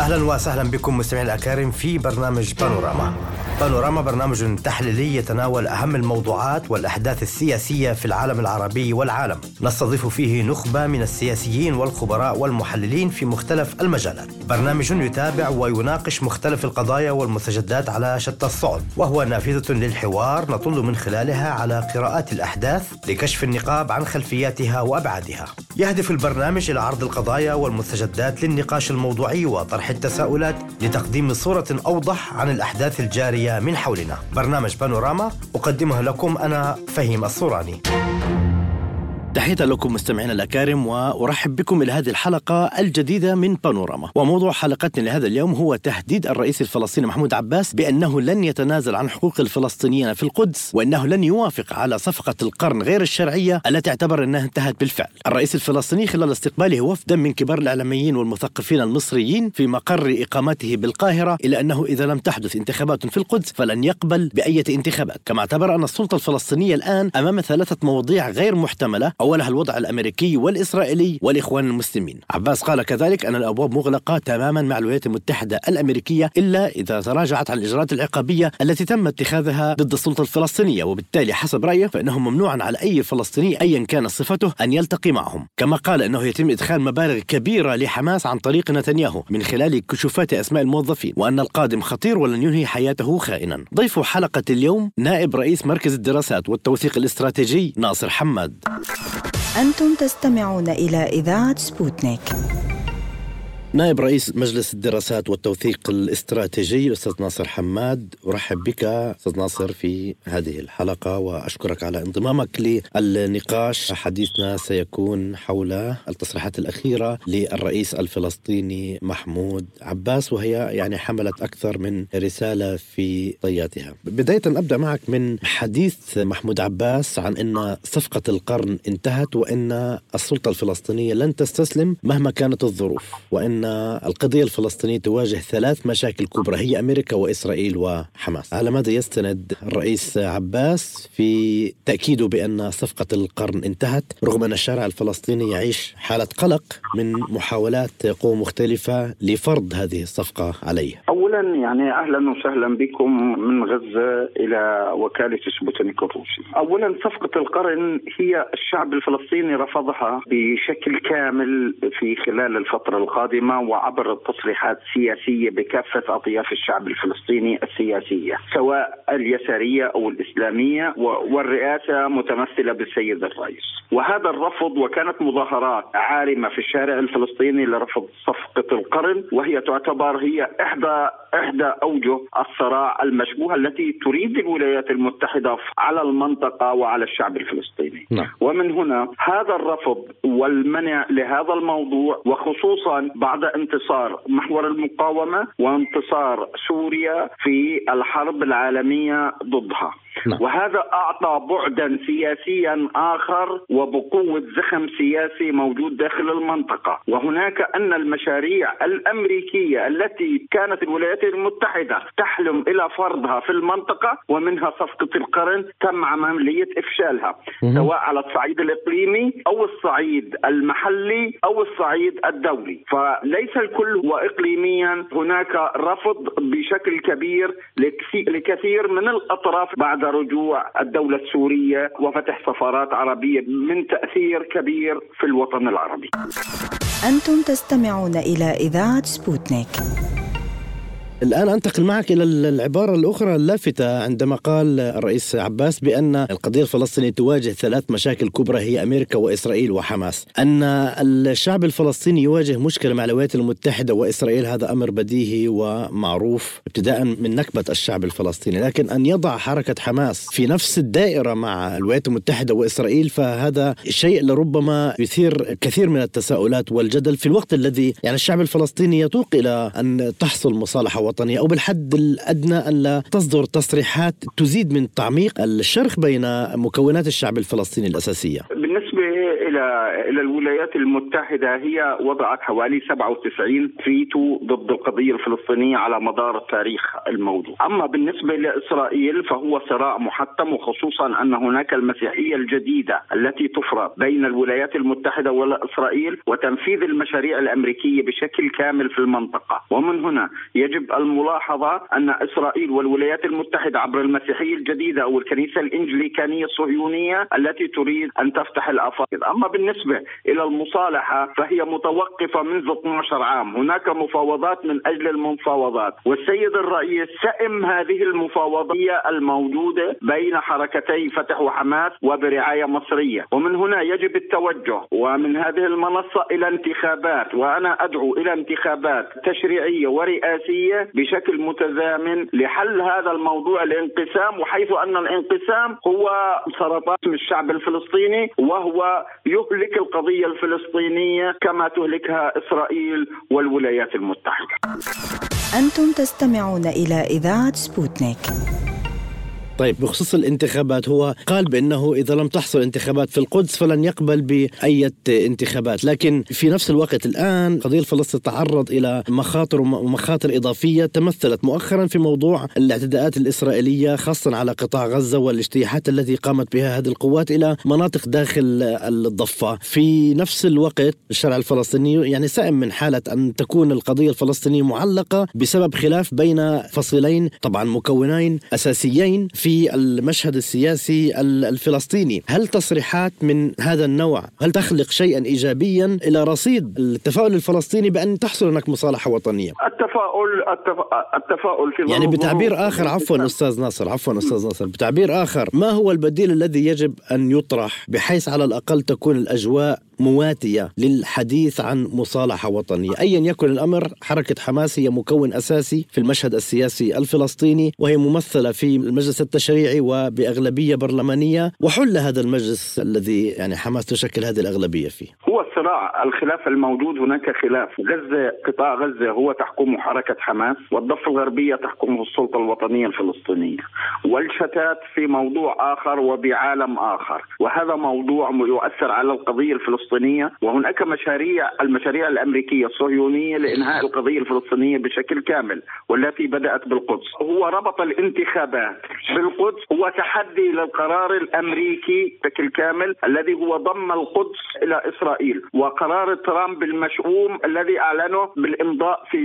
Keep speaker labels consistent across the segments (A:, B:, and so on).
A: أهلا وسهلا بكم مستمعين الأكارم في برنامج بانوراما. بانوراما برنامج تحليلي يتناول أهم الموضوعات والأحداث السياسية في العالم العربي والعالم. نستضيف فيه نخبة من السياسيين والخبراء والمحللين في مختلف المجالات. برنامج يتابع ويناقش مختلف القضايا والمستجدات على شتى الصعد، وهو نافذة للحوار نطل من خلالها على قراءات الأحداث لكشف النقاب عن خلفياتها وأبعادها. يهدف البرنامج إلى عرض القضايا والمستجدات للنقاش الموضوعي وطرح التساؤلات لتقديم صورة أوضح عن الأحداث الجارية من حولنا. برنامج بانوراما أقدمه لكم أنا فهيم الصوراني. تحية لكم مستمعين الأكارم، وأرحب بكم إلى هذه الحلقة الجديدة من بانوراما. وموضوع حلقتنا لهذا اليوم هو تهديد الرئيس الفلسطيني محمود عباس بأنه لن يتنازل عن حقوق الفلسطينيين في القدس، وأنه لن يوافق على صفقة القرن غير الشرعية التي اعتبر أنها انتهت بالفعل. الرئيس الفلسطيني خلال استقباله وفدا من كبار الإعلاميين والمثقفين المصريين في مقر إقامته بالقاهرة، إلى أنه إذا لم تحدث انتخابات في القدس فلن يقبل بأي انتخابات، كما اعتبر أن السلطة الفلسطينية الآن أمام ثلاثة مواضيع غير محتملة، أولها الوضع الأمريكي والإسرائيلي والإخوان المسلمين. عباس قال كذلك أن الأبواب مغلقة تماما مع الولايات المتحدة الأمريكية إلا إذا تراجعت عن الإجراءات العقابية التي تم اتخاذها ضد السلطة الفلسطينية، وبالتالي حسب رأيه فإنه ممنوع على أي فلسطيني أيا كان صفته أن يلتقي معهم. كما قال أنه يتم إدخال مبالغ كبيرة لحماس عن طريق نتنياهو من خلال كشوفات أسماء الموظفين، وأن القادم خطير ولن ينهي حياته خائنا. ضيف حلقة اليوم نائب رئيس مركز الدراسات والتوثيق الاستراتيجي ناصر حماد.
B: أنتم تستمعون إلى إذاعة سبوتنيك.
A: نائب رئيس مجلس الدراسات والتوثيق الاستراتيجي الأستاذ ناصر حماد، أرحب بك أستاذ ناصر في هذه الحلقة وأشكرك على انضمامك للنقاش. حديثنا سيكون حول التصريحات الأخيرة للرئيس الفلسطيني محمود عباس، وهي يعني حملت أكثر من رسالة في طياتها. بداية أبدأ معك من حديث محمود عباس عن أن صفقة القرن انتهت، وأن السلطة الفلسطينية لن تستسلم مهما كانت الظروف، وأن القضية الفلسطينية تواجه ثلاث مشاكل كبرى هي أمريكا وإسرائيل وحماس. على ماذا يستند الرئيس عباس في تأكيده بأن صفقة القرن انتهت، رغم أن الشارع الفلسطيني يعيش حالة قلق من محاولات قوى مختلفة لفرض هذه الصفقة عليه؟
C: أولا يعني أهلا وسهلا بكم من غزة إلى وكالة سبوتنيك الروسي. أولا صفقة القرن هي الشعب الفلسطيني رفضها بشكل كامل في خلال الفترة القادمة، وعبر التصريحات السياسية بكافة أطياف الشعب الفلسطيني السياسية سواء اليسارية أو الإسلامية، والرئاسة متمثلة بالسيد الرئيس. وهذا الرفض، وكانت مظاهرات عارمة في الشارع الفلسطيني لرفض صفقة القرن، وهي تعتبر هي إحدى أوجه الصراع المشبوهة التي تريد الولايات المتحدة على المنطقة وعلى الشعب الفلسطيني. ومن هنا هذا الرفض والمنع لهذا الموضوع، وخصوصا بعد انتصار محور المقاومة وانتصار سوريا في الحرب العالمية ضدها. وهذا أعطى بعدا سياسيا آخر وبقوة زخم سياسي موجود داخل المنطقة. وهناك أن المشاريع الأمريكية التي كانت الولايات المتحدة تحلم إلى فرضها في المنطقة، ومنها صفقة القرن، تم عملية إفشالها سواء على الصعيد الإقليمي أو الصعيد المحلي أو الصعيد الدولي. فليس الكل هو إقليميا، هناك رفض بشكل كبير لكثير من الأطراف بعد رجوع الدولة السورية وفتح سفارات عربية من تأثير كبير في الوطن العربي.
B: أنتم تستمعون إلى إذاعة سبوتنيك.
A: الآن أنتقل معك إلى العبارة الأخرى اللافتة عندما قال الرئيس عباس بأن القضية الفلسطينية تواجه ثلاث مشاكل كبرى هي أمريكا وإسرائيل وحماس. أن الشعب الفلسطيني يواجه مشكلة مع الولايات المتحدة وإسرائيل هذا أمر بديهي ومعروف ابتداء من نكبة الشعب الفلسطيني، لكن أن يضع حركة حماس في نفس الدائرة مع الولايات المتحدة وإسرائيل فهذا شيء لربما يثير كثير من التساؤلات والجدل، في الوقت الذي يعني الشعب الفلسطيني يتوق إلى أن تحصل مصالحة وطنية، أو بالحد الأدنى أن لا تصدر تصريحات تزيد من تعميق الشرخ بين مكونات الشعب الفلسطيني الأساسية.
C: بالنسبة إلى الولايات المتحدة هي وضعت حوالي 97 فيتو ضد القضية الفلسطينية على مدار التاريخ الموجود. أما بالنسبة لإسرائيل فهو صراع محتم، وخصوصا أن هناك المسيحية الجديدة التي تفرض بين الولايات المتحدة وإسرائيل وتنفيذ المشاريع الأمريكية بشكل كامل في المنطقة. ومن هنا يجب الملاحظة أن إسرائيل والولايات المتحدة عبر المسيحية الجديدة أو الكنيسة الإنجليكانية الصهيونية التي تريد أن تفتح الآفاق. أما بالنسبة إلى المصالحة فهي متوقفة منذ 12 عام. هناك مفاوضات من أجل المفاوضات، والسيد الرئيس سئم هذه المفاوضية الموجودة بين حركتي فتح وحماس وبرعاية مصرية. ومن هنا يجب التوجه ومن هذه المنصة إلى انتخابات، وأنا أدعو إلى انتخابات تشريعية ورئاسية بشكل متزامن لحل هذا الموضوع الانقسام، وحيث أن الانقسام هو سرطان الشعب الفلسطيني وهو يهلك القضية الفلسطينية كما تهلكها إسرائيل والولايات المتحدة.
B: أنتم تستمعون إلى إذاعة سبوتنيك.
D: طيب، بخصوص الانتخابات، هو قال بأنه إذا لم تحصل انتخابات في القدس فلن يقبل بأي انتخابات، لكن في نفس الوقت الآن قضية فلسطين تتعرض إلى مخاطر إضافية تمثلت مؤخرا في موضوع الاعتداءات الإسرائيلية خاصة على قطاع غزة والاجتياحات التي قامت بها هذه القوات إلى مناطق داخل الضفة. في نفس الوقت الشارع الفلسطيني يعني سائم من حالة أن تكون القضية الفلسطينية معلقة بسبب خلاف بين فصيلين طبعا مكونين أساسيين في المشهد السياسي الفلسطيني. هل تصريحات من هذا النوع هل تخلق شيئا إيجابيا إلى رصيد التفاؤل الفلسطيني بأن تحصل هناك مصالحة وطنية؟
C: التفاؤل في
D: يعني بتعبير آخر، عفوا أستاذ ناصر، بتعبير آخر، ما هو البديل الذي يجب أن يطرح بحيث على الأقل تكون الأجواء مواتية للحديث عن مصالحة وطنية؟ أيا يكن الأمر، حركة حماس هي مكون أساسي في المشهد السياسي الفلسطيني، وهي ممثلة في المجلس التشريعي وبأغلبية برلمانية، وحل هذا المجلس الذي يعني حماس تشكل هذه الأغلبية فيه.
C: هو الصراع، الخلاف الموجود، هناك خلاف. غزة، قطاع غزة هو تحكمه حركة حماس، والضفة الغربية تحكمه السلطة الوطنية الفلسطينية، والشتات في موضوع آخر وبعالم آخر، وهذا موضوع يؤثر على القضية الفلسطينية. وهناك المشاريع الأمريكية الصهيونية لإنهاء القضية الفلسطينية بشكل كامل، والتي بدأت بالقدس. هو ربط الانتخابات بالقدس، هو تحدي للقرار الأمريكي بشكل كامل الذي هو ضم القدس إلى إسرائيل، وقرار ترامب المشؤوم الذي أعلنه بالإمضاء في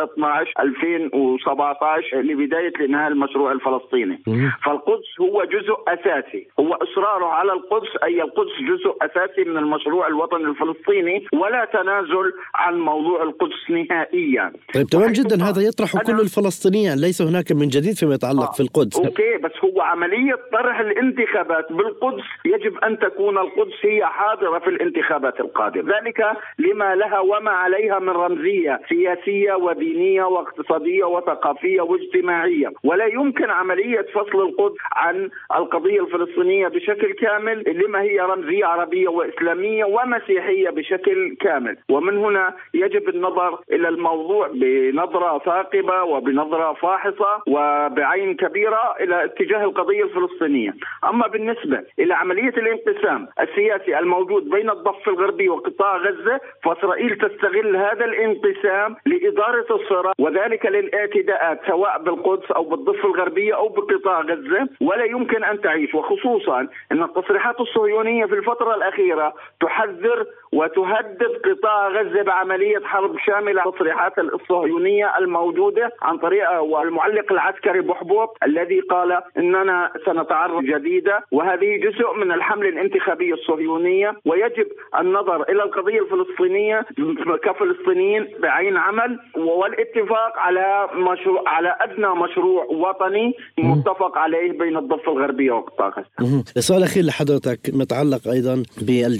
C: 6/12/2017 لبداية إنهاء المشروع الفلسطيني. فالقدس هو جزء أساسي، هو إصراره على القدس، أي القدس جزء أساسي من المشروع الوطني الفلسطيني، ولا تنازل عن موضوع القدس نهائيا.
D: طيب، تمام جدا، هذا يطرح كل الفلسطينيين، ليس هناك من جديد فيما يتعلق في القدس.
C: أوكي، بس هو عملية طرح الانتخابات بالقدس يجب أن تكون القدس هي حاضرة في الانتخابات القادمة، ذلك لما لها وما عليها من رمزية سياسية ودينية واقتصادية وثقافية واجتماعية، ولا يمكن عملية فصل القدس عن القضية الفلسطينية بشكل كامل لما هي رمزية عربية وإسلامية ومسيحية بشكل كامل. ومن هنا يجب النظر إلى الموضوع بنظرة ثاقبة وبنظرة فاحصة وبعين كبيرة إلى اتجاه القضية الفلسطينية. أما بالنسبة إلى عملية الانقسام السياسي الموجود بين الضفة الغربية وقطاع غزة، فإسرائيل تستغل هذا الانقسام لإدارة الصراع، وذلك للاعتداءات سواء بالقدس أو بالضفة الغربية أو بقطاع غزة، ولا يمكن أن تعيش. وخصوصا أن التصريحات الصهيونية في الفترة الأخيرة تحذر وتهدد قطاع غزة بعملية حرب شاملة. تصريحات الصهيونية الموجودة عن طريق والمعلق العسكري بحبوط الذي قال إننا سنتعرض جديدة، وهذه جزء من الحملة الانتخابية الصهيونية، ويجب النظر إلى القضية الفلسطينية كفلسطينيين بعين عمل، والاتفاق على أدنى مشروع وطني متفق عليه بين الضفة الغربية وقطاع غزة.
D: السؤال الأخير لحضرتك متعلق أيضا بالجدل حول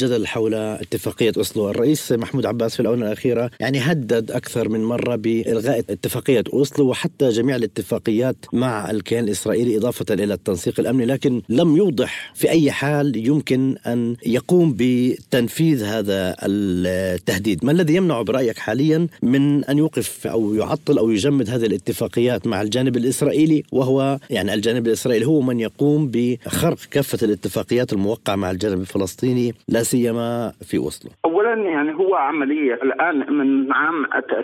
D: حول اتفاقية أوسلو. الرئيس محمود عباس في الآونة الأخيرة يعني هدد أكثر من مرة بإلغاء اتفاقية أوسلو وحتى جميع الاتفاقيات مع الكيان الإسرائيلي إضافة إلى التنسيق الأمني، لكن لم يوضح في أي حال يمكن أن يقوم بتنفيذ هذا التهديد. ما الذي يمنع برأيك حاليا من أن يوقف أو يعطل أو يجمد هذه الاتفاقيات مع الجانب الإسرائيلي، وهو يعني الجانب الإسرائيلي هو من يقوم بخرق كافة الاتفاقيات الموقعة مع الجانب الفلسطيني لا سيما في أوسلو؟
C: أولا يعني هو عملية الآن من عام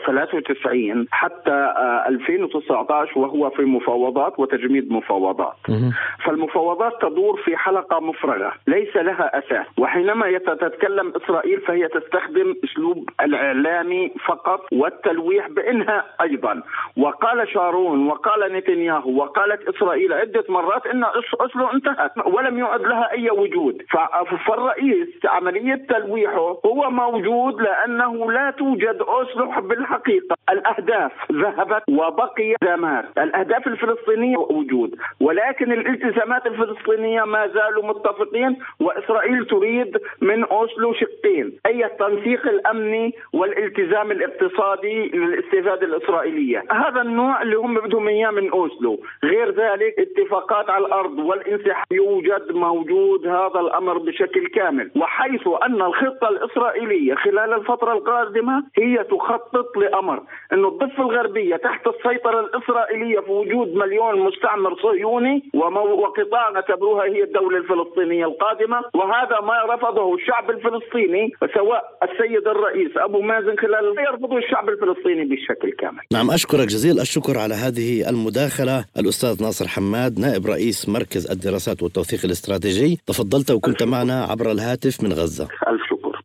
C: 93 حتى 2019 وهو في مفاوضات وتجميد مفاوضات. فالمفاوضات تدور في حلقة مفرغة ليس لها أساس، وحينما تتكلم إسرائيل فهي تستخدم أسلوب الإعلامي فقط والتلويح بإنها أيضا. وقال شارون وقال نتنياهو وقالت إسرائيل عدة مرات إن أوسلو انتهت ولم يعد لها أي وجود. فالرئيس عملية تلويحه هو موجود لأنه لا توجد أوسلو بالحقيقة. الأهداف ذهبت وبقي التزامات، الأهداف الفلسطينية وجود، ولكن الالتزامات الفلسطينية ما زالوا متفقين، وإسرائيل تريد من أوسلو شقين، أي التنسيق الأمني والالتزام الاقتصادي للاستفادة الإسرائيلية. هذا النوع اللي هم بدهم إياه من أوسلو. غير ذلك اتفاقات على الأرض والانسحاب يوجد موجود هذا الأمر بشكل كامل، وحيث أن الخطة الإسرائيلية خلال الفترة القادمة هي تخطط لأمر أن الضفة الغربية تحت السيطرة الإسرائيلية في وجود 1,000,000 مستعمر صهيوني وقطاع اعتبروها هي الدولة الفلسطينية القادمة. وهذا ما رفضه الشعب الفلسطيني، سواء السيد الرئيس أبو مازن خلال يرفضه الشعب الفلسطيني بشكل كامل.
D: نعم، أشكرك جزيل الشكر على هذه المداخلة الأستاذ ناصر حماد، نائب رئيس مركز الدراسات والتوثيق الاستراتيجي. تفضلت وكنت معنا عبر الهاتف من غزة.
C: ألف شكر.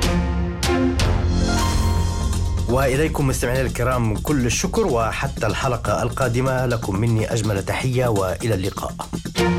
A: وإليكم مستمعينا الكرام كل الشكر، وحتى الحلقة القادمة لكم مني أجمل تحية وإلى اللقاء.